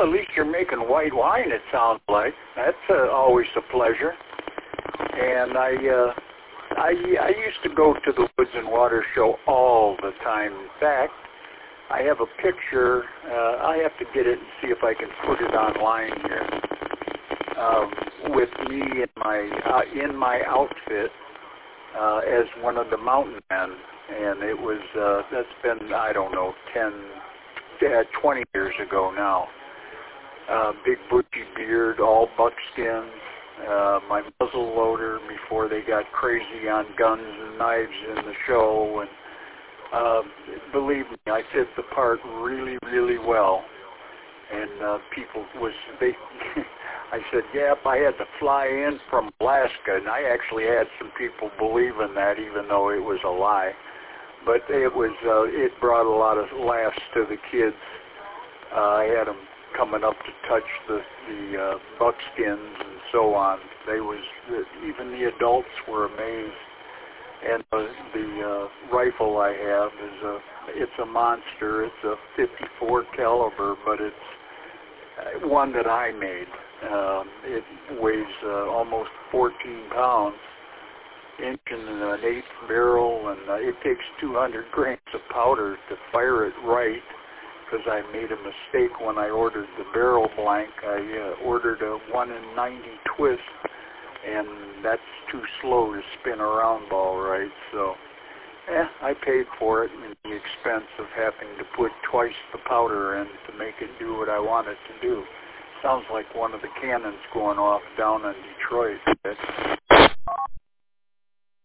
Well, at least you're making white wine, it sounds like. That's always a pleasure. And I used to go to the Woods and Water Show all the time. In fact, I have a picture. I have to get it and see if I can put it online here. With me in my outfit as one of the mountain men. And it was, that's been, I don't know, 20 years ago now. Big bushy beard, all buckskin, my muzzle loader before they got crazy on guns and knives in the show. And believe me, I fit the part really, really well. And people I said, yep, I had to fly in from Alaska, and I actually had some people believe in that, even though it was a lie. But it brought a lot of laughs to the kids. I had them coming up to touch the buckskins and so on. Even the adults were amazed. And the rifle I have it's a monster. It's a 54 caliber, but it's one that I made. It weighs almost 14 pounds, inch and an eighth barrel, and it takes 200 grams of powder to fire it right, because I made a mistake when I ordered the barrel blank. I ordered a 1 in 90 twist, and that's too slow to spin a round ball right, so I paid for it and the expense of having to put twice the powder in to make it do what I want it to do. Sounds like one of the cannons going off down in Detroit.